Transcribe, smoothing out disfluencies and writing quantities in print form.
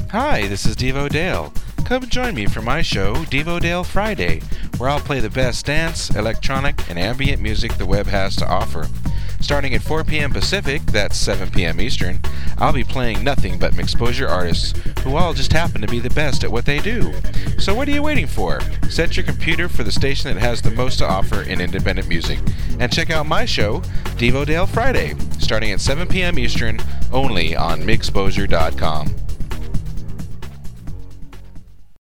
Hi, this is Devo Dale. Come join me for my show, Devo Dale Friday, where I'll play the best dance, electronic, and ambient music the web has to offer. Starting at 4 p.m. Pacific, that's 7 p.m. Eastern, I'll be playing nothing but Mixposure artists who all just happen to be the best at what they do. So what are you waiting for? Set your computer for the station that has the most to offer in independent music, and check out my show, Devo Dale Friday, starting at 7 p.m. Eastern, only on Mixposure.com.